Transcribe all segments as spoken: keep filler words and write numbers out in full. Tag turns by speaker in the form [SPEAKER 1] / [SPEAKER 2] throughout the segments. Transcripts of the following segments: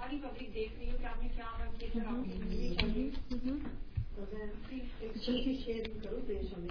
[SPEAKER 1] ساری پبلک دیکھ رہی ہوں کہ آپ نے کیا عمل کیا سر آپ کی شیئرنگ کروں پیش ہمیں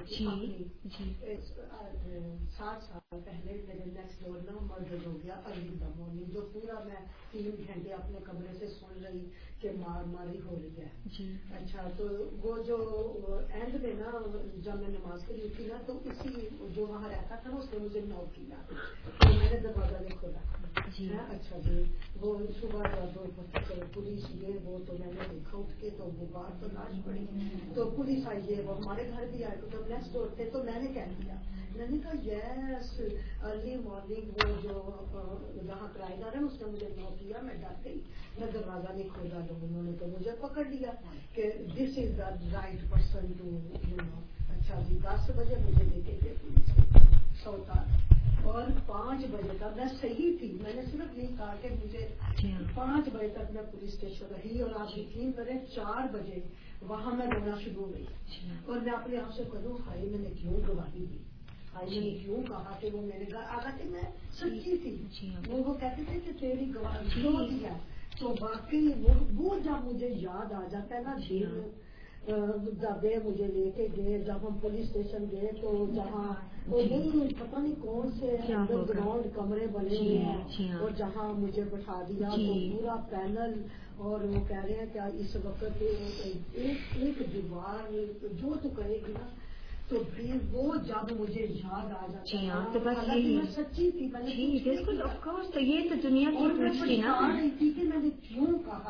[SPEAKER 1] سات سال پہلے میرے نیکسٹ ڈور نا مرڈر ہو گیا ارلی دا مارننگ جو پورا میں تین گھنٹے اپنے کمرے سے سن رہی کہ مار ماری ہو رہی ہے. اچھا تو وہ جو اینڈ میں نا جب میں نماز کے لیے اٹھی نا تو اسی جو وہاں رہتا تھا نا اس نے مجھے نوٹ کیا تو میں نے دروازہ نہیں کھولا. اچھا جی وہ صبح جب پولیس یہ وہ تو میں نے دیکھا اٹھ کے تو وہ باہر تو لاش پڑی تو پولیس آئی ہے وہ ہمارے گھر بھی آئے تو نیکسٹ ڈور تھے تو میں نے کہہ دیا میں نے کہا یس ارلی مارننگ وہ جو جہاں کرایہ دار ہے اس نے مجھے نوٹ کیا میں ڈر گئی میں دروازہ نہیں کھولا تو انہوں نے تو مجھے پکڑ لیا کہ this is the right person to you know. اچھا جی دس بجے مجھے لے کے گئے پولیس سوتا اور پانچ بجے تک میں صحیح تھی میں نے صرف یہ کہا کہ مجھے پانچ بجے تک میں پولیس اسٹیشن رہی اور آپ یقین کریں چار بجے وہاں میں رونا شروع ہو گئی اور میں اپنے آپ سے کہوں ہائی میں نے کیوں گواہی دی ہائی میں نے کیوں کہا کہ وہ میرے گھر آگا کہ میں سچی تھی وہ وہ کہتے تھے کہ تیری گواہی کیوں دیا تو واقعی وہ جب مجھے یاد آ جاتا ہے نا دن دبے مجھے لے کے گئے جب ہم پولیس اسٹیشن گئے تو جہاں وہ نہیں پتہ نہیں کون سے انڈر گراؤنڈ کمرے بنے ہوئے ہیں اور جہاں مجھے بٹھا دیا تو پورا پینل اور وہ کہہ رہے ہیں کہ اس وقت ایک ایک دیوار جو تو کرے گی نا تو پھر وہ جب مجھے یاد آ جاتا ہے تو بس میں سچی تھی بالکل آف کورس تو یہ تو دنیا کی پوچھتی نا رہی تھی کہ میں نے کیوں کہا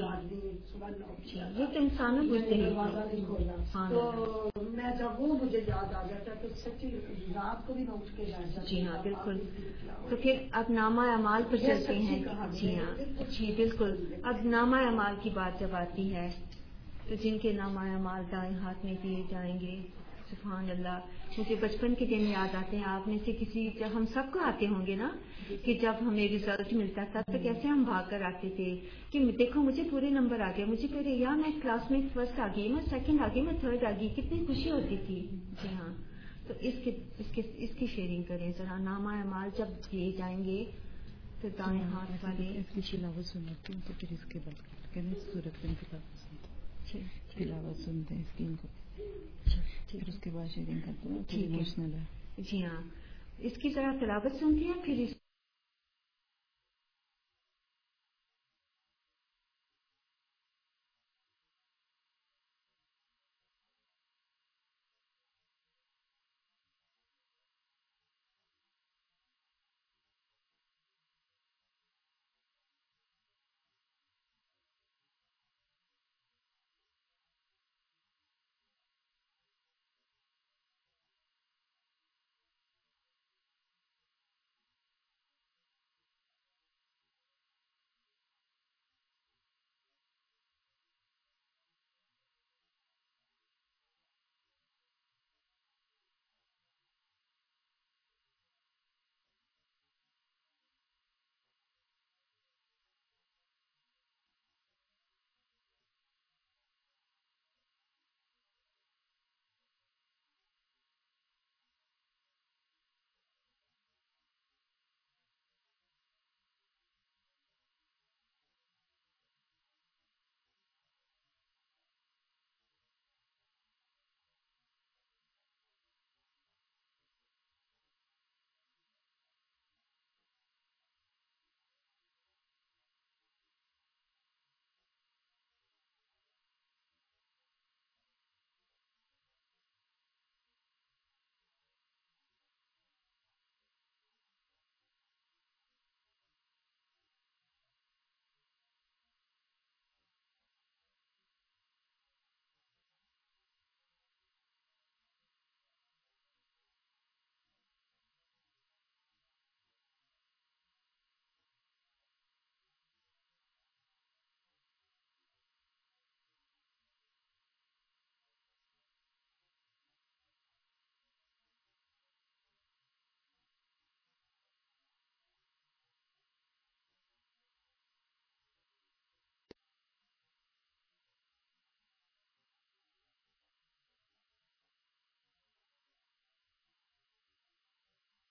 [SPEAKER 1] یہ تو انسانوں بولتے ہیں تو میں جب وہ مجھے یاد آ جاتا ہے تو سچی رات کو بھی میں اٹھ کے جاتا. جی ہاں بالکل. تو پھر اب نامہ اعمال پر چلتے ہیں. جی ہاں جی بالکل. اب نامہ اعمال کی بات جب آتی ہے تو جن کے نامہ اعمال دائیں ہاتھ میں دیے جائیں گے سبحان اللہ مجھے بچپن کے دن یاد آتے ہیں. آپ میں سے کسی جب ہم سب کو آتے ہوں گے نا کہ جب ہمیں رزلٹ ملتا تھا تو کیسے ہم بھاگ کر آتے تھے کہ دیکھو مجھے پورے نمبر آ گئے مجھے پہلے یا میں کلاس میں فرسٹ آ گئی میں سیکنڈ آ گئی میں تھرڈ آ گئی کتنی خوشی ہوتی تھی. جی ہاں تو اس کے اس کے اس کی شیئرنگ کریں ذرا. نامہ اعمال جب دیے جائیں گے تو دائیں ہاتھ والے اس کی تلاوت سناتی ہوں تو پھر اس کے بعد سورت میں تلاوت سنتے ہیں اس کی پھر اس کے بعد شیئرنگ کرتے ہیں. ایموشنل ہے. جی ہاں اس کی ذرا تلاوت سنتی ہیں پھر اس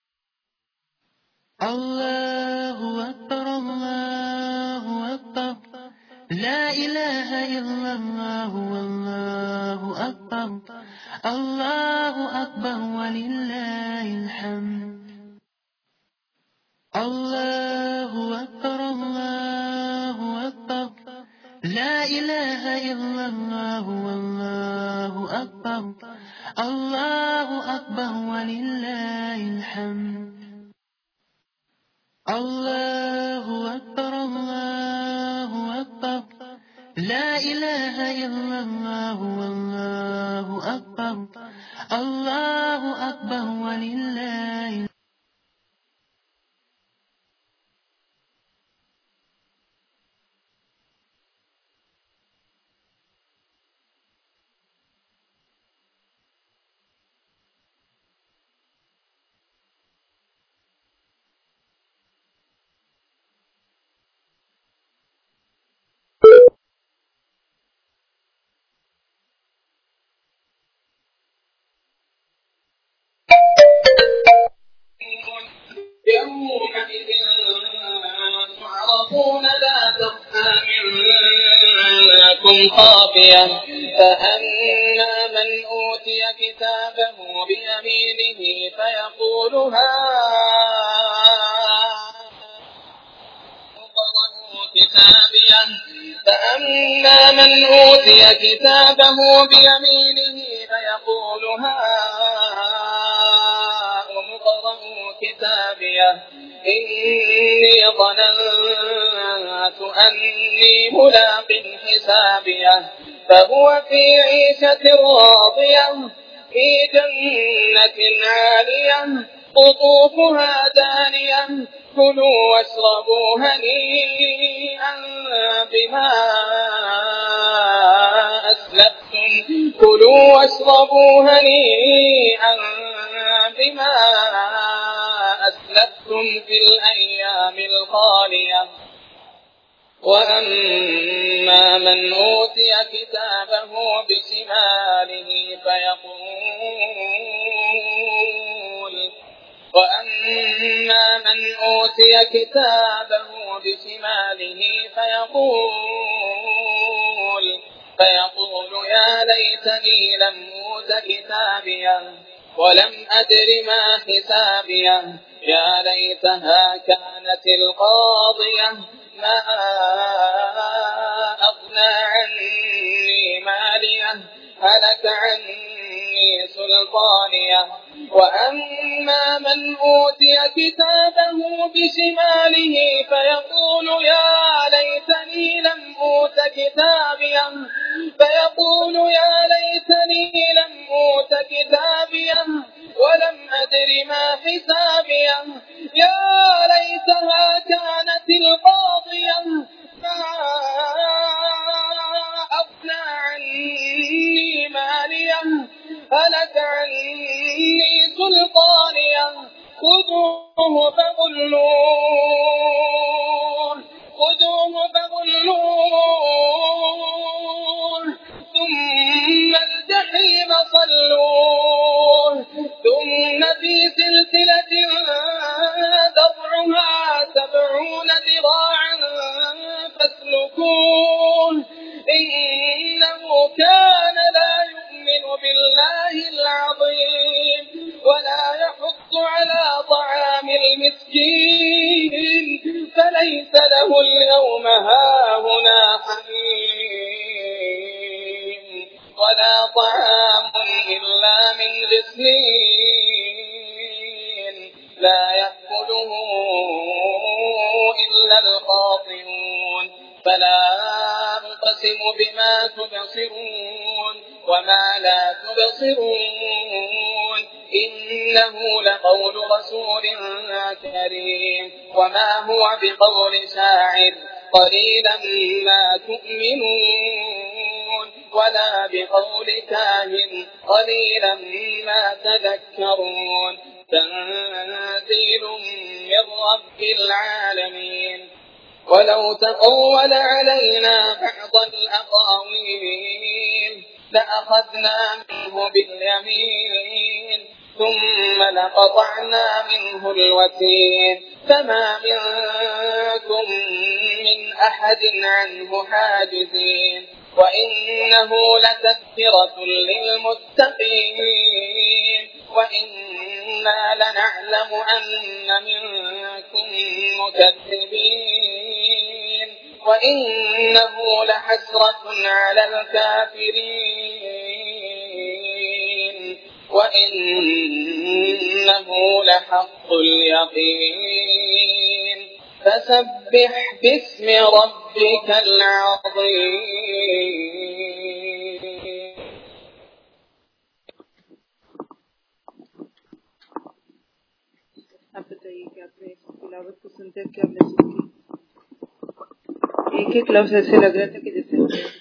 [SPEAKER 2] الله أكبر الله أكبر لا إله إلا الله والله أكبر الله أكبر ولله الحمد الله أكبر الله أكبر لا إله إلا الله والله أكبر الله أكبر ولله الحمد الله أكبر الله أكبر لا إله إلا الله والله أكبر الله أكبر ولله
[SPEAKER 3] يومئذ تعرضون لا تخفى منكم خافية فأما من أوتي كتابه بيمينه فيقول اقرءوا كتابيه فأما من أوتي كتابه بيمينه فيقول هاؤم اقرءوا كتابيه إني ظننت أني ملاق حسابيه فهو في عيشة راضية في جنة عالية قطوفها دانية كلوا واشربوا هنيئا بما أسلفتم كلوا واشربوا هنيئا بما أسلفتم في الأيام الخالية وأما من أوتي كتابه بشماله فيقول وأما من أوتي كتابه بشماله فيقول فيقول يا ليتني لم أوت كتابيه ولم أدر ما حسابيه يا ليتها كانت القاضية ما أغنى عني ماليه هلك عني سلطانيه وأما من أوتي كتابه بشماله فيقول يا ليتني لم أوت كتابيه فيقول يا ليتني لم أوت كتابيه ولم أدر ما حسابيه يا ليتها كانت القاضية ما أغنى عني ماليه هلك عني سلطانيه خذوه فغلوه خذوه فغلوه ثم الجحيم صلوه ثم في سلسلة ذرعها سبعون ذراعا فاسلكوه إنه كان لا يؤمن بالله العظيم ولا يحض على طعام المسكين فليس له اليوم هاهنا حميم ولا طعام إلا من غسلين لا يأكله إلا الخاطئون فلا أقسم بما تبصرون وما لا تبصرون إنه لقول رسول كريم وما هو بقول شاعر قليلا ما تؤمنون ولا بقول كاهن قليلا ما تذكرون تنزيل من رب العالمين ولو تقول علينا بعض الأقاويل لأخذنا منه باليمين ثم لقطعنا منه الوتين فما منكم من أحد عنه حاجزين وإنه لتذكرة للمتقين وإنا لنعلم أن منكم مكذبين وإنه لحسرة على الكافرين وإنه لحق اليقين فسبح باسم ربك العظيم.
[SPEAKER 4] آپ بتائیے کہ آپ نے اس تلاوت کو سنتے کیا محسوس کی؟ ایک ایک لفظ ایسے لگ رہا تھا کہ جیسے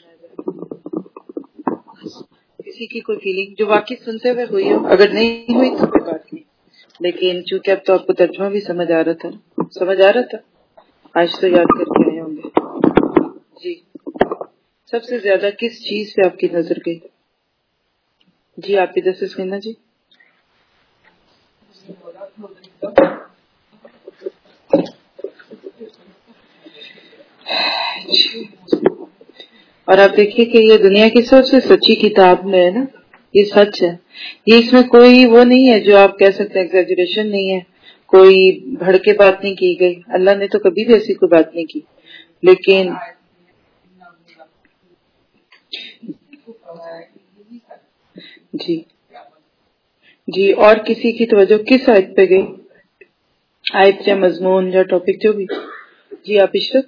[SPEAKER 4] کسی کی کوئی فیلنگ جو واقعی سنتے ہوئے ہوئی ہو، اگر نہیں ہوئی تو کوئی بات نہیں، لیکن چونکہ اب تو آپ کو ترجمہ بھی سمجھ آ رہا تھا سمجھ آ رہا تھا آج تو یاد کر کے آئے ہوں گے. جی سب سے زیادہ کس چیز پہ آپ کی نظر گئی؟ جی آپ ادھر سے سننا. جی اور آپ دیکھیے کہ یہ دنیا کی سب سے سچی کتاب میں ہے نا، یہ سچ ہے، یہ اس میں کوئی وہ نہیں ہے جو آپ کہہ سکتے ہیں ایگزیجریشن نہیں ہے، کوئی بڑھ کے بات نہیں کی گئی. اللہ نے تو کبھی بھی ایسی کوئی بات نہیں کی. لیکن جی جی اور کسی کی توجہ کس آیت پہ گئی؟ آیت یا مضمون یا ٹاپک جو بھی. جی آپ عشرت.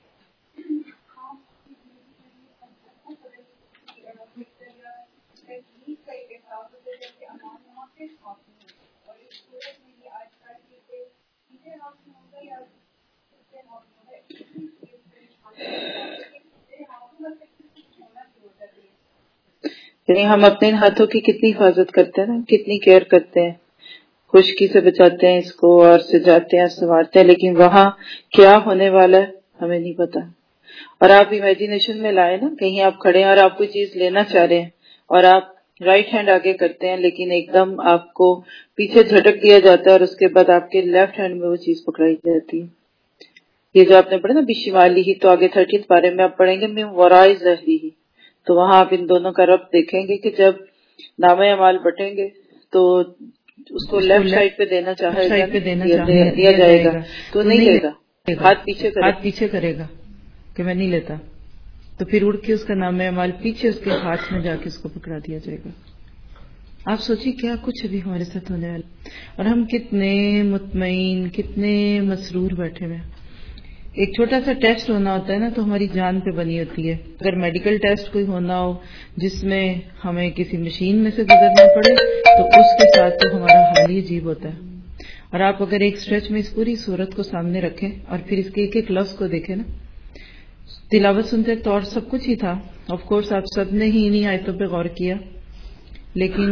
[SPEAKER 4] یعنی ہم اپنے ہاتھوں کی کتنی حفاظت کرتے ہیں نا، کتنی کیئر کرتے ہیں، خشکی سے بچاتے ہیں اس کو اور سجاتے ہیں سنوارتے ہیں، لیکن وہاں کیا ہونے والا ہے ہمیں نہیں پتا. اور آپ امیجینیشن میں لائے نا، کہیں آپ کھڑے ہیں اور آپ کوئی چیز لینا چاہ رہے ہیں اور آپ رائٹ ہینڈ آگے کرتے ہیں، لیکن ایک دم آپ کو پیچھے جھٹک دیا جاتا ہے اور اس کے بعد آپ کے لیفٹ ہینڈ میں وہ چیز پکڑائی جاتی ہے. یہ جو آپ نے پڑھا نا بشمالی ہی، تو آگے تھرٹیتھ پارے میں آپ پڑھیں گے من وراء ظہرہ، تو وہاں آپ ان دونوں کا ربط دیکھیں گے کہ جب نامہ اعمال بٹیں گے تو اس کو لیفٹ سائڈ پہ دینا چاہے گا دیا جائے گا تو نہیں لے گا، ہاتھ پیچھے ہاتھ پیچھے کرے گا کہ میں نہیں لیتا، تو پھر اڑ کے اس کا نامہ اعمال پیچھے اس کے ہاتھ میں جا کے اس کو پکڑا دیا جائے گا. آپ سوچیے کیا کچھ ابھی ہمارے ساتھ ہونے والا، اور ہم کتنے مطمئن کتنے مسرور بیٹھے ہوئے. ایک چھوٹا سا ٹیسٹ ہونا ہوتا ہے نا تو ہماری جان پہ بنی ہوتی ہے. اگر میڈیکل ٹیسٹ کوئی ہونا ہو جس میں ہمیں کسی مشین میں سے گزرنا پڑے تو اس کے ساتھ تو ہمارا حال ہی عجیب ہوتا ہے. اور آپ اگر ایک اسٹریچ میں اس پوری صورت کو سامنے رکھیں اور پھر اس کے ایک ایک لفظ کو دیکھیں نا، تلاوت سنتے تو اور سب کچھ ہی تھا، آف کورس آپ سب نے ہی انہی آیتوں پہ غور کیا، لیکن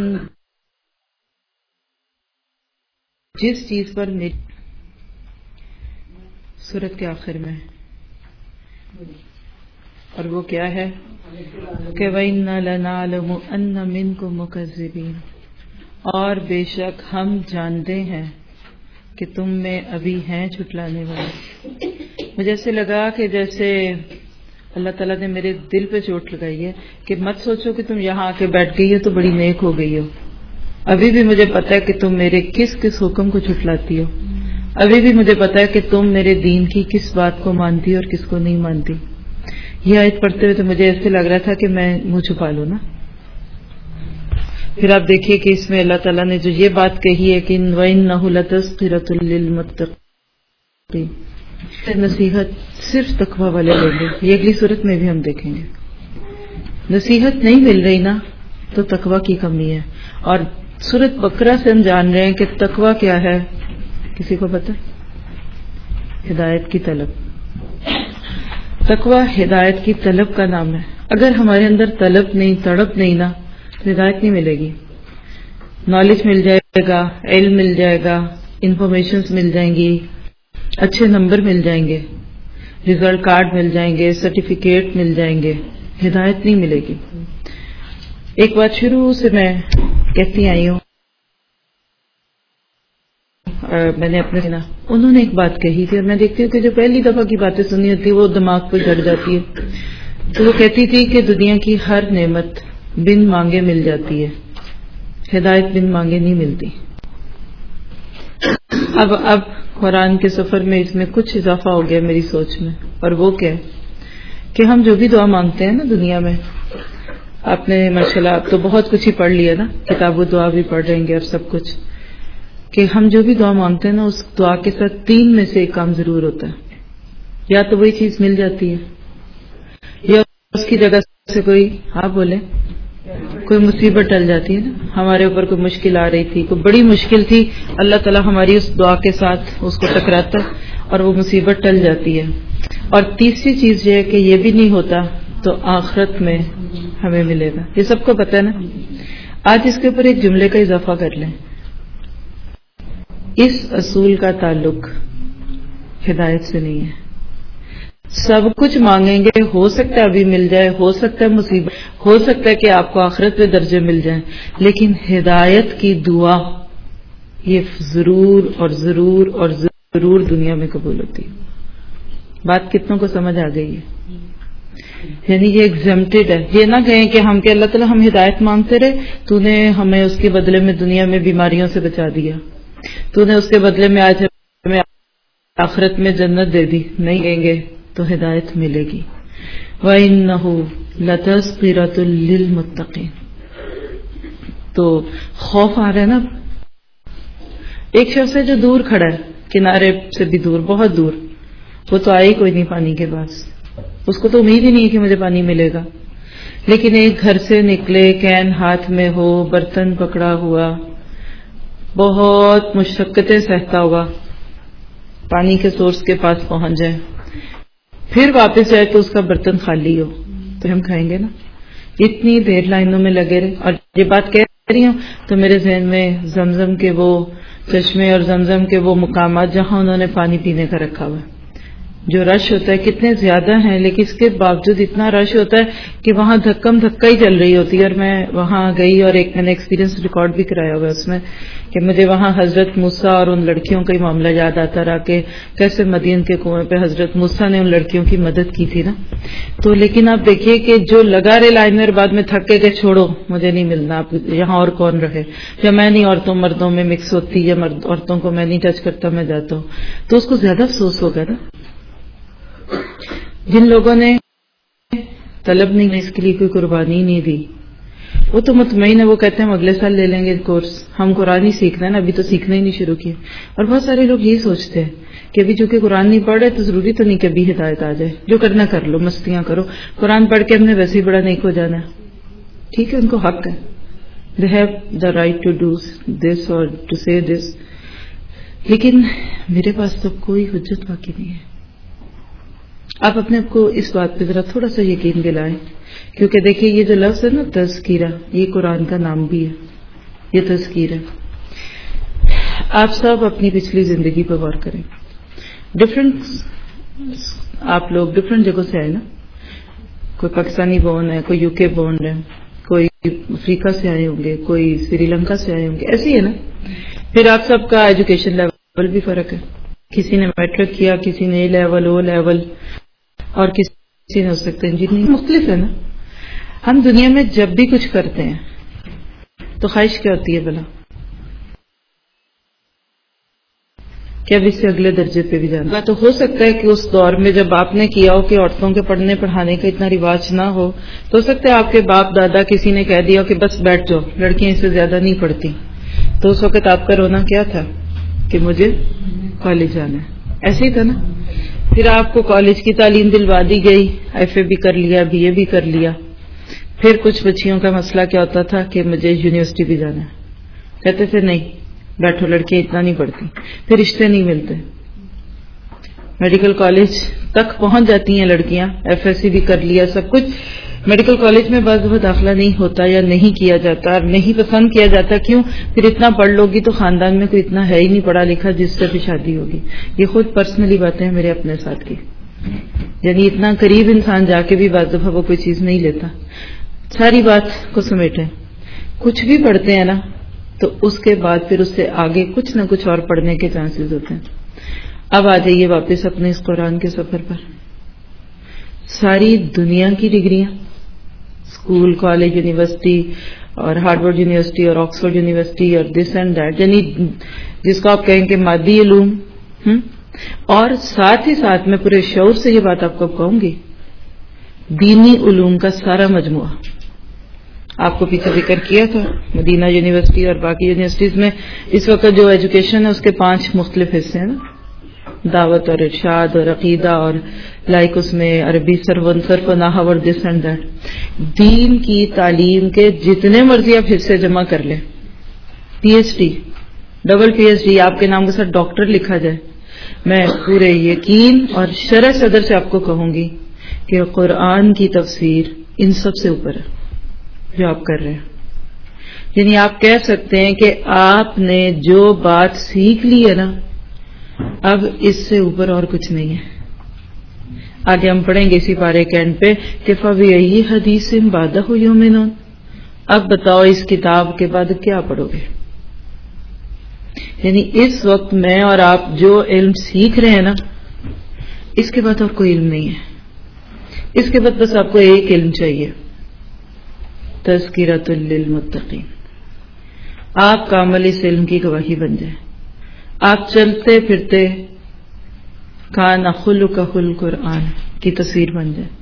[SPEAKER 4] جس چیز پر میری سورت کے آخر میں، اور وہ کیا ہے کہ وَإِنَّا لَنَعْلَمُ أَنَّ مِنْكُمْ مُكَذِّبِينَ، اور بے شک ہم جانتے ہیں کہ تم میں ابھی ہیں جھٹلانے والے. مجھے ایسے لگا کہ جیسے اللہ تعالیٰ نے میرے دل پہ چوٹ لگائی ہے کہ مت سوچو کہ تم یہاں آ کے بیٹھ گئی ہو تو بڑی نیک ہو گئی ہو، ابھی بھی مجھے پتا ہے کہ تم میرے کس کس حکم کو جھٹلاتی ہو، ابھی بھی مجھے پتا ہے کہ تم میرے دین کی کس بات کو مانتی اور کس کو نہیں مانتی. یہ آیت پڑھتے ہوئے تو مجھے ایسے لگ رہا تھا کہ میں منہ چھپا لوں نا. پھر آپ دیکھیے کہ اس میں اللہ تعالیٰ نے جو یہ بات کہی ہے کہ وَإِنَّهُ لَتَذْكِرَةٌ لِّلْمُتَّقِينَ، نصیحت صرف تقوی والے لوگ ہیں. یہ اگلی صورت میں بھی ہم دیکھیں گے. نصیحت نہیں مل رہی نا تو تقوی کی کمی ہے. اور سورۃ بقرہ سے ہم جان رہے ہیں کہ تقوی کیا ہے، کسی کو پتہ؟ ہدایت کی طلب. تقوی ہدایت کی طلب کا نام ہے. اگر ہمارے اندر طلب نہیں، تڑپ نہیں نا، تو ہدایت نہیں ملے گی. نالج مل جائے گا، علم مل جائے گا، انفارمیشنز مل جائیں گی، اچھے نمبر مل جائیں گے، ریزلٹ کارڈ مل جائیں گے، سرٹیفکیٹ مل جائیں گے، ہدایت نہیں ملے گی. ایک بات شروع سے میں کہتی آئی ہوں، میں نے اپنے نا انہوں نے ایک بات کہی تھی اور میں دیکھتی ہوں کہ جو پہلی دفعہ کی باتیں سنی ہوتی وہ دماغ پہ چڑھ جاتی ہے. تو وہ کہتی تھی کہ دنیا کی ہر نعمت بن مانگے مل جاتی ہے, ہدایت بن مانگے نہیں ملتی. اب اب قرآن کے سفر میں اس میں کچھ اضافہ ہو گیا میری سوچ میں, اور وہ کیا ہے کہ ہم جو بھی دعا مانگتے ہیں نا دنیا میں, آپ نے ماشاءاللہ آپ تو بہت کچھ ہی پڑھ لیا نا, کتاب و دعا بھی پڑھ رہیں گے اور سب کچھ, کہ ہم جو بھی دعا مانگتے ہیں نا اس دعا کے ساتھ تین میں سے ایک کام ضرور ہوتا ہے. یا تو وہی چیز مل جاتی ہے, یا اس کی جگہ سے کوئی آپ بولے کوئی مصیبت ٹل جاتی ہے نا. ہمارے اوپر کوئی مشکل آ رہی تھی, کوئی بڑی مشکل تھی, اللہ تعالیٰ ہماری اس دعا کے ساتھ اس کو ٹکراتا اور وہ مصیبت ٹل جاتی ہے. اور تیسری چیز یہ ہے کہ یہ بھی نہیں ہوتا تو آخرت میں ہمیں ملے گا. یہ سب کو پتہ ہے نا. آج اس کے اوپر ایک جملے کا اضافہ کر لیں. اس اصول کا تعلق ہدایت سے نہیں ہے. سب کچھ مانگیں گے, ہو سکتا ہے ابھی مل جائے, ہو سکتا ہے مصیبت, ہو سکتا ہے کہ آپ کو آخرت میں درجے مل جائیں, لیکن ہدایت کی دعا یہ ضرور اور ضرور اور ضرور دنیا میں قبول ہوتی ہے. بات کتنوں کو سمجھ آ گئی ہے؟ یعنی یہ ایگزمپٹڈ ہے. یہ نہ کہیں کہ ہم کہ اللہ تعالیٰ ہم ہدایت مانگتے رہے, تو نے ہمیں اس کے بدلے میں دنیا میں بیماریوں سے بچا دیا, تو نے اس کے بدلے میں آج ہمیں آخرت میں جنت دے دی. نہیں دیں گے تو ہدایت ملے گی. وَإِنَّهُ لَتَذْكِرَةٌ لِّلْمُتَّقِينَ. تو خوف آ رہا ہے نا. ایک شخص ہے جو دور کھڑا ہے, کنارے سے بھی دور, بہت دور, وہ تو آئے ہی کوئی نہیں پانی کے پاس, اس کو تو امید ہی نہیں ہے کہ مجھے پانی ملے گا. لیکن ایک گھر سے نکلے, کین ہاتھ میں ہو, برتن پکڑا ہوا, بہت مشقتیں سہتا ہوا, پانی کے سورس کے پاس پہنچ جائے, پھر واپس جائے تو اس کا برتن خالی ہو, تو ہم کھائیں گے نا. اتنی دیر لائنوں میں لگے رہے. اور یہ بات کہہ رہی ہوں تو میرے ذہن میں زمزم کے وہ چشمے اور زمزم کے وہ مقامات جہاں انہوں نے پانی پینے کا رکھا ہوا ہے, جو رش ہوتا ہے کتنے زیادہ ہیں, لیکن اس کے باوجود اتنا رش ہوتا ہے کہ وہاں دھکم دھکا ہی چل رہی ہوتی ہے. اور میں وہاں گئی اور ایک میں نے ایکسپیرینس ریکارڈ بھی کرایا ہوا اس میں, کہ مجھے وہاں حضرت موسیٰ اور ان لڑکیوں کا ہی معاملہ یاد آتا رہا کہ کیسے مدین کے کنویں پہ حضرت موسیٰ نے ان لڑکیوں کی مدد کی تھی نا. تو لیکن آپ دیکھیے کہ جو لگا رہے لائن میں, بعد میں تھک کے کہ چھوڑو مجھے نہیں ملنا, آپ یہاں اور کون رہے, یا میں نہیں عورتوں مردوں میں مکس ہوتی, یا مرد عورتوں کو میں نہیں ٹچ کرتا, میں جاتا ہوں, تو اس کو زیادہ افسوس ہوگا نا. جن لوگوں نے طلب نہیں, اس کے لیے کوئی قربانی نہیں دی, وہ تو مطمئن ہے, وہ کہتے ہیں ہم اگلے سال لے لیں گے کورس, ہم قرآن ہی سیکھنا ہے نا, ابھی تو سیکھنا ہی نہیں شروع کیا. اور بہت سارے لوگ یہی سوچتے ہیں کہ ابھی چونکہ قرآن نہیں پڑھ رہے تو ضروری تو نہیں کہ ابھی ہدایت آ جائے, جو کرنا کر لو, مستیاں کرو, قرآن پڑھ کے ہم نے ویسے ہی بڑا نیک ہو جانا ہے. ٹھیک ہے, ان کو حق ہے, they have the right to do this اور ٹو سے دس, لیکن میرے پاس تو کوئی حجت باقی نہیں ہے. آپ اپنے آپ کو اس بات پہ ذرا تھوڑا سا یقین دلائیں, کیونکہ دیکھیے یہ جو لفظ ہے نا تذکیرہ, یہ قرآن کا نام بھی ہے, یہ تذکیرہ. آپ سب اپنی پچھلی زندگی پر غور کریں. ڈفرینٹ آپ لوگ ڈفرینٹ جگہوں سے آئے نا, کوئی پاکستانی بورن ہے, کوئی یو کے بورن ہے, کوئی افریقہ سے آئے ہوں گے, کوئی سری لنکا سے آئے ہوں گے, ایسے ہی ہے نا. پھر آپ سب کا ایجوکیشن لیول بھی فرق ہے, کسی نے میٹرک کیا, کسی نے اے لیول, او لیول, اور کسی نے ہو سکتا ہے انجینئرنگ, مختلف ہے نا. ہم دنیا میں جب بھی کچھ کرتے ہیں تو خواہش کیا ہوتی ہے بلا کہ اب اس سے اگلے درجے پہ بھی جانا. تو ہو سکتا ہے کہ اس دور میں جب آپ نے کیا ہو کہ عورتوں کے پڑھنے پڑھانے کا اتنا رواج نہ ہو, تو ہو سکتا ہے آپ کے باپ دادا کسی نے کہہ دیا کہ بس بیٹھ جاؤ, لڑکیاں اس سے زیادہ نہیں پڑھتی, تو اس وقت آپ کا رونا کیا تھا کہ مجھے کالج جانا ہے. ایسے ہی تھا نا. پھر آپ کو کالج کی تعلیم دلوا دی گئی, ایف اے بھی کر لیا, بی اے بھی کر لیا. پھر کچھ بچیوں کا مسئلہ کیا ہوتا تھا کہ مجھے یونیورسٹی بھی جانا ہے, کہتے تھے نہیں بیٹھو, لڑکیاں اتنا نہیں پڑھتی. پھر رشتے نہیں ملتے, میڈیکل کالج تک پہنچ جاتی ہیں لڑکیاں, ایف ایس سی بھی کر لیا, سب کچھ. میڈیکل کالج میں بعض دفعہ داخلہ نہیں ہوتا یا نہیں کیا جاتا, اور نہیں پسند کیا جاتا. کیوں؟ پھر اتنا پڑھ لو گی تو خاندان میں کوئی اتنا ہے ہی نہیں پڑھا لکھا جس سے بھی شادی ہوگی. یہ خود پرسنلی باتیں ہیں میرے اپنے ساتھ کی. یعنی اتنا قریب انسان جا کے بھی بعض دفعہ وہ کوئی چیز نہیں لیتا. ساری بات کو سمیٹیں, کچھ بھی پڑھتے ہیں نا تو اس کے بعد پھر اس سے آگے کچھ نہ کچھ اور پڑھنے کے چانسز ہوتے ہیں. اب آ جائیے واپس اپنے اس قرآن کے سفر پر. ساری دنیا کی ڈگریاں، اسکول، کالج، یونیورسٹی اور ہارورڈ یونیورسٹی اور آکسفورڈ یونیورسٹی اور دس اینڈ دیٹ، یعنی جس کو آپ کہیں کہ مادی علوم، اور ساتھ ہی ساتھ میں پورے شعور سے یہ بات آپ کو کہوں گی، دینی علوم کا سارا مجموعہ. آپ کو پیچھے ذکر کیا تھا مدینہ یونیورسٹی اور باقی یونیورسٹیز میں اس وقت جو ایجوکیشن ہے اس کے پانچ مختلف حصے ہیں نا، دعوت اور ارشاد اور عقیدہ اور لائک اس میں عربی صرف صرف و نحو اور دس اینڈ دیٹ. دین کی تعلیم کے جتنے مرضی آپ حصے جمع کر لیں، P H D, double P H D, آپ کے نام کے ساتھ ڈاکٹر لکھا جائے، میں پورے یقین اور شرح صدر سے آپ کو کہوں گی کہ قرآن کی تفسیر ان سب سے اوپر ہے جو آپ کر رہے ہیں. یعنی آپ کہہ سکتے ہیں کہ آپ نے جو بات سیکھ لی ہے نا، اب اس سے اوپر اور کچھ نہیں ہے. آگے ہم پڑھیں گے اسی پارے کے اینڈ پہ کہ فَبِأَيِّ حَدِيثٍ بَعْدَهُ يُؤْمِنُونَ. اب بتاؤ اس کتاب کے بعد کیا پڑھو گے؟ یعنی اس وقت میں اور آپ جو علم سیکھ رہے ہیں نا، اس کے بعد اور کوئی علم نہیں ہے. اس کے بعد بس آپ کو ایک علم چاہیے، تذکرۃ للمتقین. آپ کا عمل اس علم کی گواہی بن جائے. آپ چلتے پھرتے کان خلقہ القرآن کی تصویر بن جائے.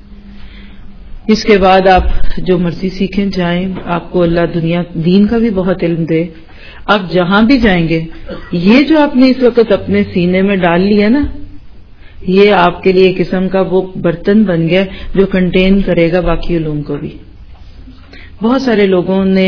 [SPEAKER 4] اس کے بعد آپ جو مرضی سیکھیں جائیں، آپ کو اللہ دنیا دین کا بھی بہت علم دے. آپ جہاں بھی جائیں گے، یہ جو آپ نے اس وقت اپنے سینے میں ڈال لیا نا، یہ آپ کے لیے ایک قسم کا وہ برتن بن گیا جو کنٹین کرے گا باقی علوم کو بھی. بہت سارے لوگوں نے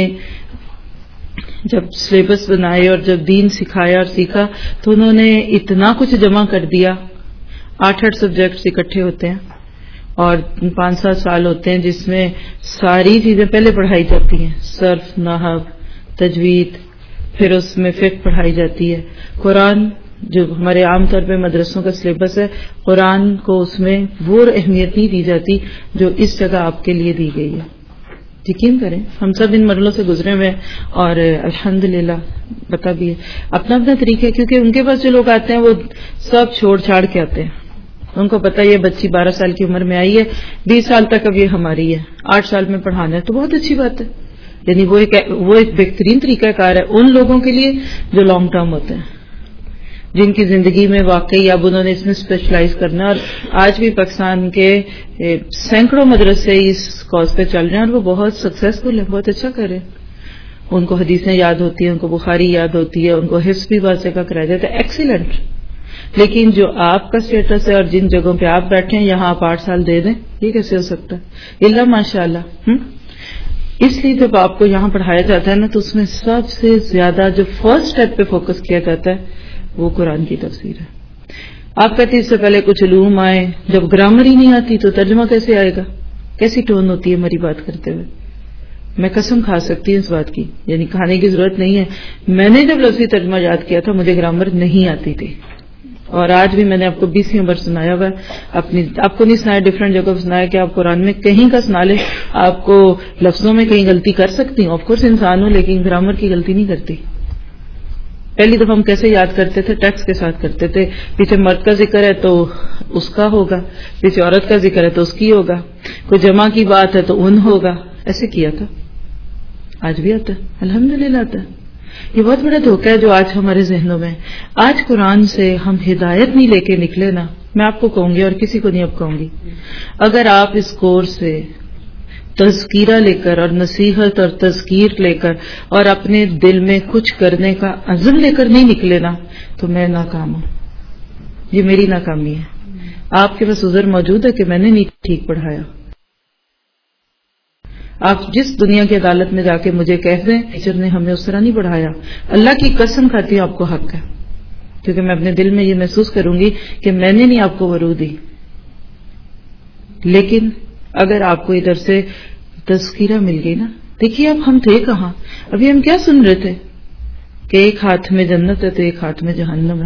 [SPEAKER 4] جب سلیبس بنائے اور جب دین سکھایا اور سیکھا تو انہوں نے اتنا کچھ جمع کر دیا. آٹھ آٹھ سبجیکٹس اکٹھے ہوتے ہیں اور پانچ سات سال ہوتے ہیں جس میں ساری چیزیں پہلے پڑھائی جاتی ہیں، صرف، نحو، تجوید، پھر اس میں فقہ پڑھائی جاتی ہے. قرآن جو ہمارے عام طور پہ مدرسوں کا سلیبس ہے، قرآن کو اس میں وہ اہمیت نہیں دی جاتی جو اس جگہ آپ کے لیے دی گئی ہے. یقین کریں ہم سب ان مرحلوں سے گزرے ہوئے اور الحمدللہ پتہ بھی ہے اپنا اپنا طریقہ ہے، کیونکہ ان کے پاس جو لوگ آتے ہیں وہ سب چھوڑ چھاڑ کے آتے ہیں. ان کو پتہ یہ بچی بارہ سال کی عمر میں آئی ہے، بیس سال تک اب یہ ہماری ہے، آٹھ سال میں پڑھانا ہے، تو بہت اچھی بات ہے. یعنی وہ ایک وہ ایک بہترین طریقہ کار ہے ان لوگوں کے لیے جو لانگ ٹرم ہوتے ہیں، جن کی زندگی میں واقعی اب انہوں نے اس میں اسپیشلائز کرنا. اور آج بھی پاکستان کے سینکڑوں مدرسے اس کاز پہ چل رہے ہیں اور وہ بہت سکسیسفل ہیں، بہت اچھا کر رہے ہیں. ان کو حدیثیں یاد ہوتی ہیں، ان کو بخاری یاد ہوتی ہے، ان کو حفظ بھی بات جگہ کرایا جاتا ہے. ایکسیلنٹ. لیکن جو آپ کا اسٹیٹس ہے اور جن جگہوں پہ آپ بیٹھے ہیں یہاں آپ آٹھ سال دے دیں، یہ کیسے ہو سکتا ہے؟ اللہ ماشاء اللہ. اس لیے جب آپ کو یہاں پڑھایا جاتا ہے نا تو اس میں سب سے زیادہ جو فرسٹ اسٹیپ پہ فوکس کیا جاتا ہے وہ قرآن کی تفسیر ہے. آپ کہتے ہیں اس سے پہلے کچھ علوم آئے، جب گرامر ہی نہیں آتی تو ترجمہ کیسے آئے گا؟ کیسی ٹون ہوتی ہے ہماری بات کرتے ہوئے؟ میں قسم کھا سکتی ہوں اس بات کی، یعنی کھانے کی ضرورت نہیں ہے. میں نے جب لفظی ترجمہ یاد کیا تھا مجھے گرامر نہیں آتی تھی، اور آج بھی میں نے آپ کو بیسویں بار سنایا ہوا ہے. اپنی آپ کو نہیں سنایا، ڈفرینٹ جگہ سنایا کہ آپ قرآن میں کہیں کا سنا لیں. آپ کو لفظوں میں کہیں غلطی کر سکتی ہوں، آف کورس انسان ہوں، لیکن گرامر کی غلطی نہیں کرتی. پہلی دفعہ ہم کیسے یاد کرتے تھے؟ ٹیکسٹ کے ساتھ کرتے تھے. پیچھے مرد کا ذکر ہے تو اس کا ہوگا، پیچھے عورت کا ذکر ہے تو اس کی ہوگا، کوئی جمع کی بات ہے تو ان ہوگا. ایسے کیا تھا. آج بھی آتا ہے، الحمدللہ آتا ہے. یہ بہت بڑا دھوکہ ہے جو آج ہمارے ذہنوں میں. آج قرآن سے ہم ہدایت نہیں لے کے نکلے نا، میں آپ کو کہوں گی اور کسی کو نہیں اب کہوں گی، اگر آپ اس کورس سے تذکیرہ لے کر اور نصیحت اور تذکیر لے کر اور اپنے دل میں کچھ کرنے کا عزم لے کر نہیں نکلے نا تو میں ناکام ہوں. یہ میری ناکامی ہے. آپ کے پاس عذر موجود ہے کہ میں نے نہیں ٹھیک پڑھایا. آپ جس دنیا کی عدالت میں جا کے مجھے کہہ دیں ٹیچر نے ہمیں اس طرح نہیں پڑھایا، اللہ کی قسم کھاتی ہوں آپ کو حق ہے، کیونکہ میں اپنے دل میں یہ محسوس کروں گی کہ میں نے نہیں آپ کو ورو دی. لیکن اگر آپ کو ادھر سے تذکیرہ مل گئی نا، دیکھیے اب ہم تھے کہاں. ابھی ہم کیا سن رہے تھے کہ ایک ہاتھ میں جنت ہے تو ایک ہاتھ میں جہنم ہے.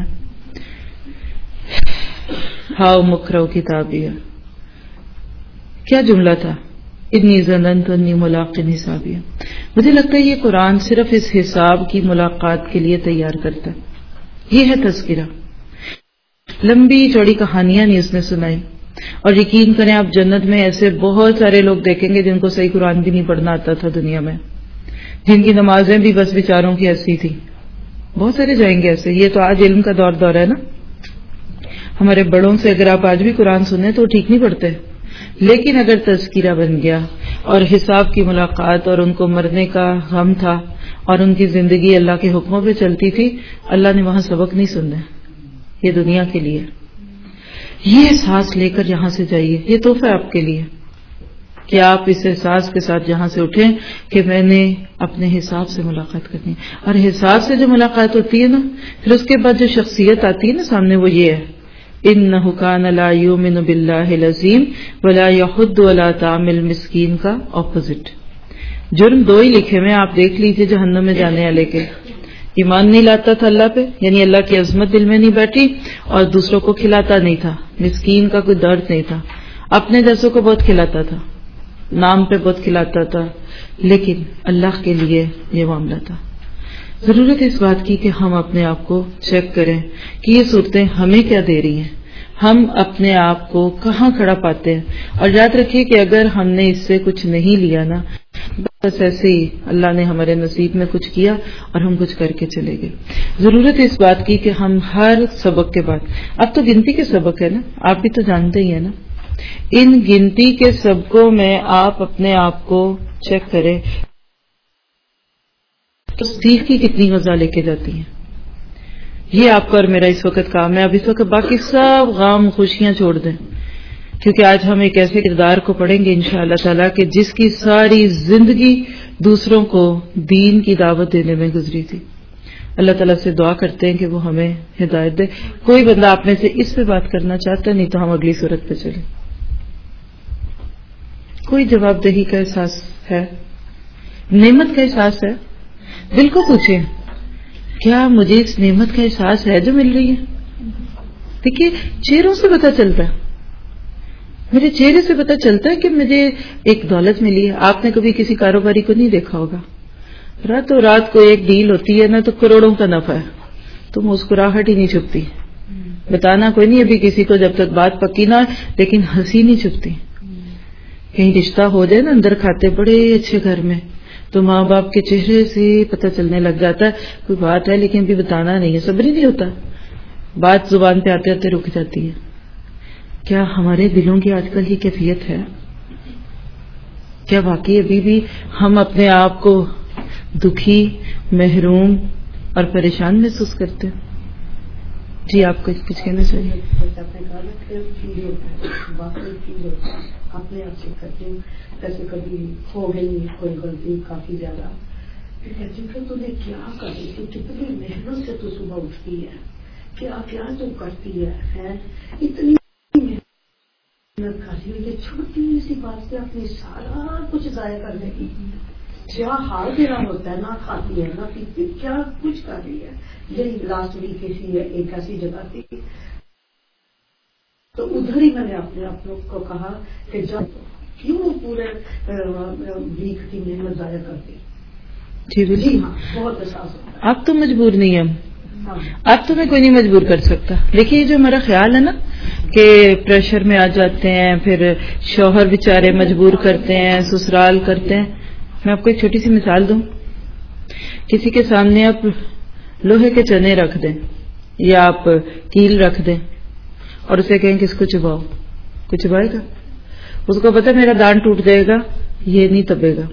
[SPEAKER 4] ہاؤ مکرو کتابیہ، کیا جملہ تھا. انی ظننت انی ملاق حسابیہ. مجھے لگتا ہے یہ قرآن صرف اس حساب کی ملاقات کے لیے تیار کرتا ہے. یہ ہے تذکرہ. لمبی چوڑی کہانیاں نہیں اس نے سنائی. اور یقین کریں آپ جنت میں ایسے بہت سارے لوگ دیکھیں گے جن کو صحیح قرآن بھی نہیں پڑھنا آتا تھا دنیا میں، جن کی نمازیں بھی بس بیچاروں کی ایسی تھی. بہت سارے جائیں گے ایسے. یہ تو آج علم کا دور دور ہے نا. ہمارے بڑوں سے اگر آپ آج بھی قرآن سنیں تو ٹھیک نہیں پڑھتے، لیکن اگر تذکرہ بن گیا اور حساب کی ملاقات اور ان کو مرنے کا غم تھا اور ان کی زندگی اللہ کے حکموں پہ چلتی تھی، اللہ نے وہاں سبق نہیں سننا. یہ دنیا کے لیے. یہ احساس لے کر یہاں سے جائیے. یہ تحفہ آپ کے لیے کہ آپ اس احساس کے ساتھ یہاں سے اٹھیں کہ میں نے اپنے حساب سے ملاقات کرنی. اور حساب سے جو ملاقات ہوتی ہے نا، پھر اس کے بعد جو شخصیت آتی ہے نا سامنے، وہ یہ ہے انہ کان لا یؤمن باللہ العظیم ولا یحض علی طعام المسکین کا اپوزٹ. جرم دو ہی لکھے ہوئے، آپ دیکھ لیجیے جہنم میں جانے والے کے. ایمان نہیں لاتا تھا اللہ پہ، یعنی اللہ کی عظمت دل میں نہیں بیٹھی، اور دوسروں کو کھلاتا نہیں تھا. مسکین کا کوئی درد نہیں تھا. اپنے جیسوں کو بہت کھلاتا تھا، نام پہ بہت کھلاتا تھا، لیکن اللہ کے لیے یہ معاملہ تھا. ضرورت اس بات کی کہ ہم اپنے آپ کو چیک کریں کہ یہ صورتیں ہمیں کیا دے رہی ہیں، ہم اپنے آپ کو کہاں کھڑا پاتے ہیں. اور یاد رکھیے کہ اگر ہم نے اس سے کچھ نہیں لیا نا، بس ایسے ہی اللہ نے ہمارے نصیب میں کچھ کیا اور ہم کچھ کر کے چلے گئے. ضرورت اس بات کی کہ ہم ہر سبق کے بعد، اب تو گنتی کے سبق ہے نا، آپ بھی تو جانتے ہی ہیں نا، ان گنتی کے سبقوں میں آپ اپنے آپ کو چیک کریں تصدیق کی کتنی غذا لے کے جاتی ہیں. یہ آپ کا اور میرا اس وقت کام ہے. اب اس وقت باقی سب غم خوشیاں چھوڑ دیں، کیونکہ آج ہم ایک ایسے کردار کو پڑھیں گے انشاءاللہ تعالیٰ کہ جس کی ساری زندگی دوسروں کو دین کی دعوت دینے میں گزری تھی. اللہ تعالیٰ سے دعا کرتے ہیں کہ وہ ہمیں ہدایت دے. کوئی بندہ آپ میں سے اس پہ بات کرنا چاہتا ہے؟ نہیں تو ہم اگلی صورت پہ چلیں. کوئی جواب دہی کا احساس ہے؟ نعمت کا احساس ہے؟ دل کو پوچھیں، کیا مجھے اس نعمت کا احساس ہے جو مل رہی ہے؟ دیکھیے چہروں سے پتہ چلتا ہے، میرے چہرے سے پتہ چلتا ہے کہ مجھے ایک دولت ملی ہے. آپ نے کبھی کسی کاروباری کو نہیں دیکھا ہوگا، راتوں رات کو ایک ڈیل ہوتی ہے نا تو کروڑوں کا نفع ہے، تو مسکراہٹ ہی نہیں چھپتی. بتانا کوئی نہیں ابھی کسی کو جب تک بات پکی نہ ہے، لیکن ہنسی نہیں چھپتی. کہیں رشتہ ہو جائے نا اندر کھاتے بڑے اچھے گھر میں، تو ماں باپ کے چہرے سے پتہ چلنے لگ جاتا ہے کوئی بات ہے، لیکن بھی بتانا نہیں ہے، صبر ہی نہیں ہوتا، بات زبان پہ آتے آتے رک جاتی ہے. کیا ہمارے دلوں کی آج کل یہ کیفیت ہے؟ کیا واقعی ابھی بھی ہم اپنے آپ کو دکھی، محروم اور پریشان محسوس کرتے ہیں؟ جی آپ کو کچھ کہنا چاہیے؟
[SPEAKER 1] اپنے آپ سے کرتی ہوں، جیسے کبھی ہو گئی کوئی غلطی کافی زیادہ، کہتی ہوں کہ تم نے کیا کر رہی تھی، کتنی محنت سے تو صبح اٹھتی ہے، کیا کیا تم کرتی ہے، اتنی محنت کرتی ہوں، یہ چھوٹی سی بات سے اپنی سارا کچھ ضائع کر دیتی. کیا حال دینا ہوتا ہے، نہ کھاتی ہے نہ پیتی، کیا کچھ کر رہی ہے. یہی لاسٹ ویک کسی ایک ایسی جگہ تھی تو ادھر ہی میں نے اپنے آپ کو کہا کہ جب کیوں پورے ویک کی محنت ضائع کرتی. جی ہاں بہت احساس ہوتا ہے.
[SPEAKER 4] آپ تو مجبور نہیں ہیں، آپ تو میں کوئی نہیں مجبور کر سکتا. دیکھیے جو میرا خیال ہے نا کہ پریشر میں آ جاتے ہیں، پھر شوہر بیچارے مجبور کرتے ہیں، سسرال کرتے ہیں. میں آپ کو ایک چھوٹی سی مثال دوں. کسی کے سامنے آپ لوہے کے چنے رکھ دیں یا آپ کیل رکھ دیں اور اسے کہیں کہ اس کو چباؤ، کوئی چبائے گا؟ اس کو پتا میرا دان ٹوٹ جائے گا، یہ نہیں تبے گا.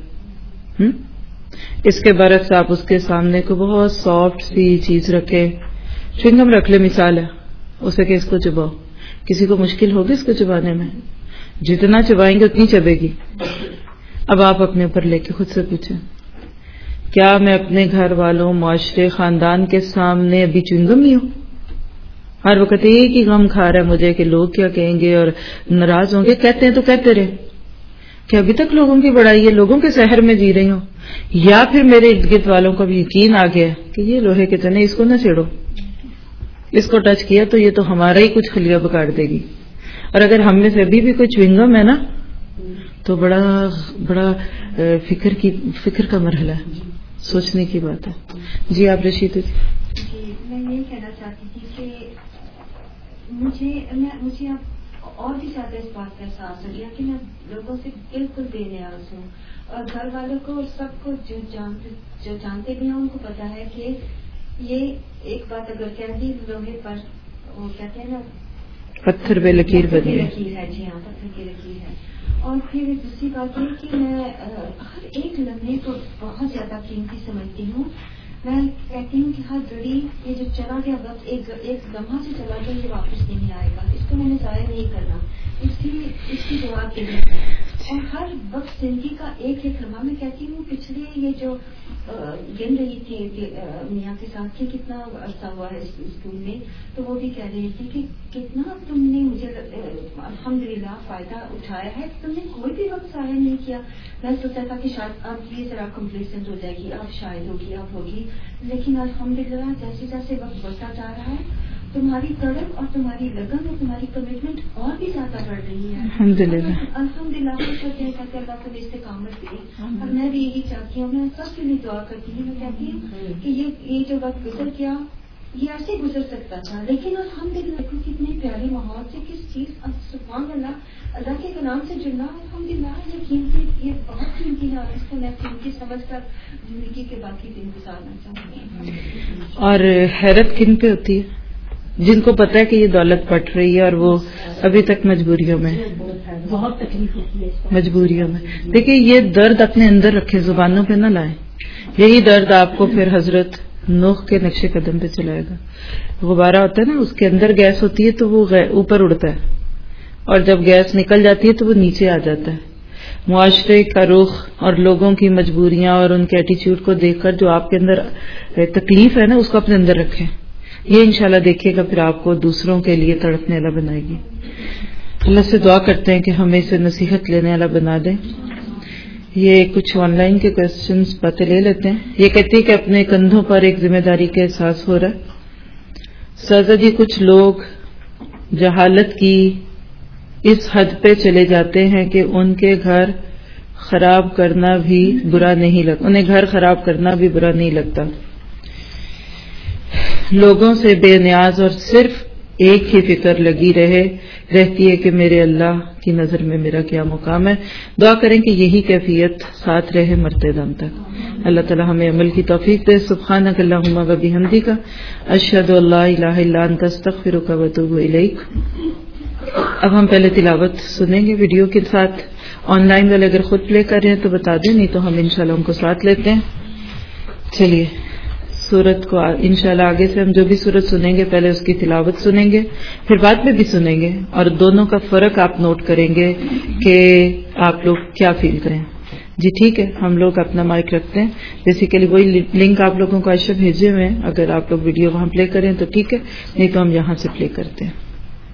[SPEAKER 4] اس کے برعکس آپ اس کے سامنے کو بہت سافٹ سی چیز رکھے، چوئنگم رکھ لے مثال ہے، اسے کہ اس کو چباؤ. کسی کو مشکل ہوگی اس کو چبانے میں؟ جتنا چبائیں گے اتنی چبے گی. اب آپ اپنے اوپر لے کے خود سے پوچھیں، کیا میں اپنے گھر والوں، معاشرے، خاندان کے سامنے ابھی چوئنگم نہیں ہوں؟ ہر وقت ایک ہی غم کھا رہا ہے مجھے کہ لوگ کیا کہیں گے اور ناراض ہوں گے. کہتے ہیں تو کہتے رہے، کہ ابھی تک لوگوں کی بڑائی ہے، لوگوں کے شہر میں جی رہی ہوں، یا پھر میرے ارد گرد والوں کا بھی یقین آ گیا کہ یہ لوہے کے چنے، اس کو نہ چھیڑو، اس کو ٹچ کیا تو یہ تو ہمارا ہی کچھ خلیہ بگاڑ دے گی. اور اگر ہم میں سے ابھی بھی کوئی چوئنگم ہے نا تو بڑا بڑا فکر کی فکر کا مرحلہ ہے، سوچنے کی بات ہے. جی آپ رشید.
[SPEAKER 5] جی میں یہ کہنا چاہتی تھی کہ مجھے مجھے اب اور بھی زیادہ اس بات کا احساس ہو گیا کہ میں لوگوں سے بالکل بے نیاز ہوں، اور گھر والوں کو اور سب کو جو جانتے جو جانتے بھی ہیں ان کو پتا ہے کہ یہ ایک بات اگر کہہ دی لوہے پر وہ کہتے ہیں نا
[SPEAKER 4] پتھر پہ لکیر بنی
[SPEAKER 5] لکیر ہے. جی ہاں پتھر کی لکیر ہے. اور پھر دوسری بات یہ کہ میں ہر ایک لمحے کو بہت زیادہ قیمتی سمجھتی ہوں. میں کہتی ہوں کہ ہر گھڑی یہ جو چلا گیا وقت ایک ایک لمحہ سے چلا گیا یہ واپس نہیں آئے گا، اس کو میں نے ضائع نہیں کرنا، اس کی اس کی دعا کے لیے. اور ہر وقت زندگی کا ایک ایک لمحہ میں کہتی ہوں پچھلے یہ جو گن رہی تھی میاں کے ساتھ کہ کتنا عرصہ ہوا ہے اسکول میں، تو وہ بھی کہہ رہی تھی کہ کتنا تم نے مجھے الحمدللہ فائدہ اٹھایا ہے، تم نے کوئی بھی وقت ضائع نہیں کیا. میں سوچا تھا کہ شاید اب یہ ذرا کمپلیسنٹ ہو جائے گی، اب شاید ہوگی اب ہوگی، لیکن الحمدللہ جیسے جیسے وقت بڑھتا جا رہا ہے تمہاری طرف اور تمہاری لگن اور تمہاری کمٹمنٹ اور بھی زیادہ بڑھ رہی ہے. الحمدللہ الحمدللہ کہ اللہ کو استقامت دے. اور میں بھی یہی چاہتی ہوں، میں سب کے لیے دعا کرتی ہوں، میں کہتی ہوں کہ یہ یہ جو وقت گزر گیا یہ ایسے گزر سکتا تھا، لیکن الحمدللہ کتنے پیارے ماحول سے کس چیز سبحان اللہ اللہ کے کلام سے جڑنا الحمدللہ یہ قیمتی یہ بہت قیمتی ہے، اور اس کو میں قیمتی سمجھ کر زندگی کے باقی دن گزارنا چاہوں گی.
[SPEAKER 4] اور حیرت کن پہ ہوتی ہے؟ جن کو پتا ہے کہ یہ دولت پٹ رہی ہے اور وہ ابھی تک مجبوریوں میں
[SPEAKER 1] بہت تکلیف ہوتی ہے
[SPEAKER 4] مجبوریوں میں. دیکھیں یہ درد اپنے اندر رکھے، زبانوں پہ نہ لائیں. یہی درد آپ کو پھر حضرت نوح کے نقش قدم پہ چلائے گا. غبارہ ہوتا ہے نا، اس کے اندر گیس ہوتی ہے تو وہ اوپر اڑتا ہے، اور جب گیس نکل جاتی ہے تو وہ نیچے آ جاتا ہے. معاشرے کا رخ اور لوگوں کی مجبوریاں اور ان کے ایٹیچیوڈ کو دیکھ کر جو آپ کے اندر تکلیف ہے نا اس کو اپنے اندر رکھیں. یہ انشاءاللہ دیکھیے گا پھر آپ کو دوسروں کے لیے تڑپنے والا بنائے گی. اللہ سے دعا کرتے ہیں کہ ہمیں اسے نصیحت لینے والا بنا دیں. یہ کچھ آن لائن کے کوشچنز باتیں لے لیتے ہیں. یہ کہتی ہے کہ اپنے کندھوں پر ایک ذمہ داری کا احساس ہو رہا ہے. سازا جی کچھ لوگ جہالت کی اس حد پہ چلے جاتے ہیں کہ ان کے گھر خراب کرنا بھی برا نہیں لگتا انہیں گھر خراب کرنا بھی برا نہیں لگتا. لوگوں سے بے نیاز اور صرف ایک ہی فکر لگی رہے رہتی ہے کہ میرے اللہ کی نظر میں میرا کیا مقام ہے. دعا کریں کہ یہی کیفیت ساتھ رہے مرتے دم تک. اللہ تعالی ہمیں عمل کی توفیق دے. سبحانک اللہم و بحمدک اشہد ان لا الہ الا انت استغفرک و اتوب الیک. اب ہم پہلے تلاوت سنیں گے ویڈیو کے ساتھ. آن لائن والے اگر خود پلے کر رہے ہیں تو بتا دیں، نہیں تو ہم انشاءاللہ ان کو ساتھ لیتے ہیں. چلیے سورت کو انشاءاللہ آگے سے ہم جو بھی سورت سنیں گے پہلے اس کی تلاوت سنیں گے، پھر بعد میں بھی سنیں گے، اور دونوں کا فرق آپ نوٹ کریں گے کہ آپ لوگ کیا فیل کریں. جی ٹھیک ہے، ہم لوگ اپنا مائک رکھتے ہیں. بیسیکلی وہی لنک آپ لوگوں کو عائشہ بھیجے ہوئے ہیں، اگر آپ لوگ ویڈیو وہاں پلے کریں تو ٹھیک ہے، نہیں تو ہم یہاں سے پلے کرتے ہیں.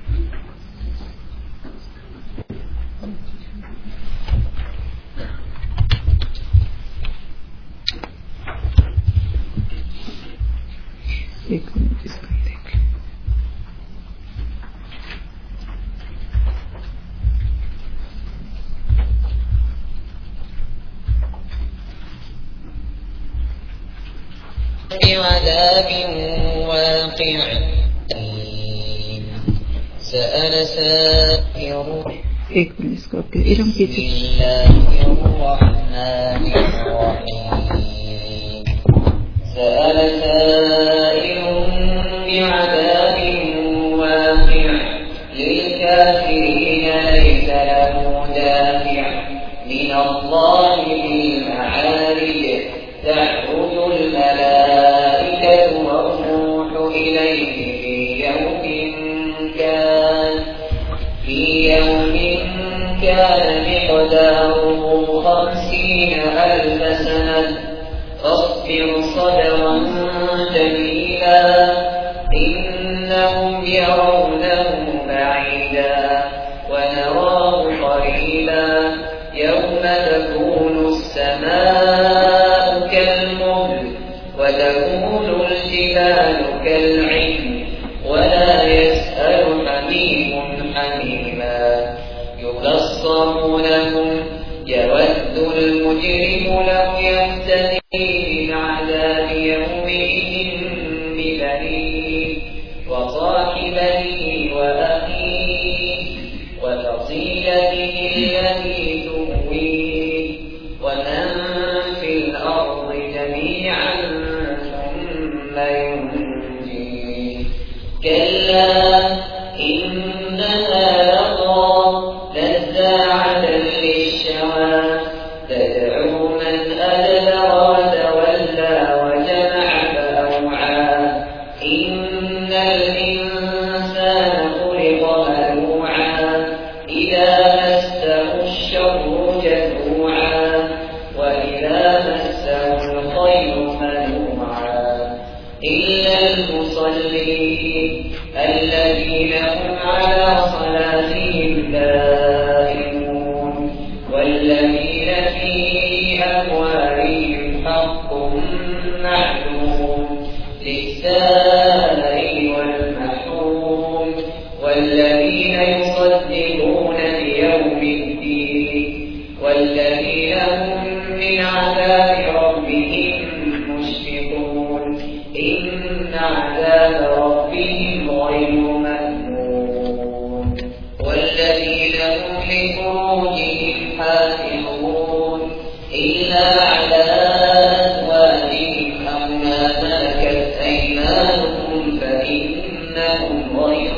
[SPEAKER 4] ایک منٹ اس کو دیکھ لیں.
[SPEAKER 3] بعذاب واقع سأل سائر
[SPEAKER 4] ایک منٹ اس کو ارم کیجیے.
[SPEAKER 3] الله الرحمن الرحيم سأل سائل بعذاب واقع للكافرين ليس له دافع من الله ذي المعارج تعرج الملائكة والروح إليه في يوم كان في يوم كان مقداره خمسين ألف سنة فاصبر صبرا جميلا إنهم يرونه بعيدا ونراه قريبا يوم تكون السماء كالمهل وتكون الجبال كالعهن ولا يسأل حميم حميما يبصرونهم يود المجرم لو يفتدي من عذاب يومئذ ببنيه وصاحبه وأخيه وفصيلته التي تؤويه ومن في الأرض جميعا ثم ينجيه كلا إنها لظى نزاعة للشوى تدعو من أدبر وتولى وجمع فأوعى إن الإنسان خلق هلوعا إذا مسه الشر جزوعا وإذا مسه الخير منوعا إلا المصلين الذين هم على صلاتهم دائمون والذين في أموالهم حق معلوم للسائل والمحروم والذين يصدقون بيوم الدين والذين هم من عذاب ربهم مشفقون إن عذاب ربهم غير مأمون والذين هم لفروجهم حافظون إلا على أزواجهم أو ما ملكت أيمانهم فإنهم غير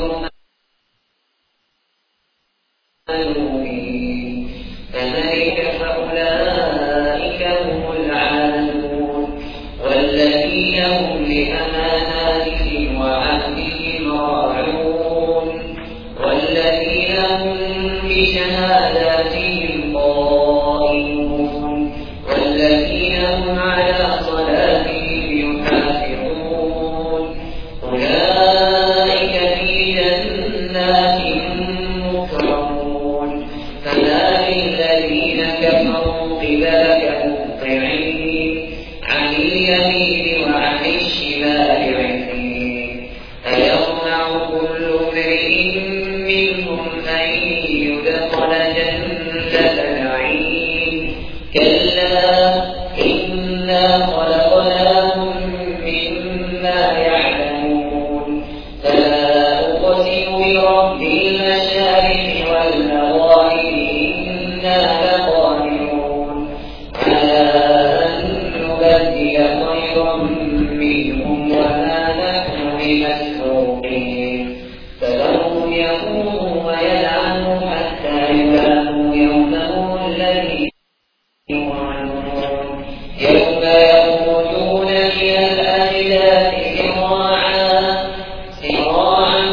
[SPEAKER 3] مأمونين فذلك فأولئك هم العادون والذين هم لأماناتهم وعهدهم راعون والذين هم بشهاداتهم قائمون والذين هم على صلاتهم يحافظون أولئك في جنات مكرمون فما للذين كفروا قبلك مهطعين عن اليمين وعن الشمال عزين أيطمع كل امرئ منهم أن يدخل جنة نعيم كلا إنا خلقناهم مما يعلمون فلا أقسم برب المشارق والمغارب إنا لقادرون على أن نبدل خيرا منهم وما نحن بمسبوقين فذرهم يخوضوا ويلعنوا حتى يلاقوا يومهم الذي يوعدون يوم يخرجون من الأجداث سراعا سراعا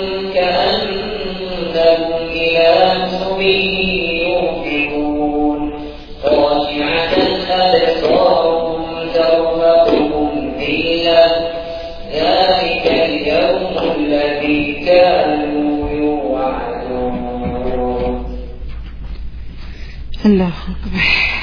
[SPEAKER 3] كأنهم إلى نصب يوفقون خاشعة أبصارهم ترهقهم ذلة ذلك اليوم الذي كانوا يوعدون.
[SPEAKER 4] الله أكبر.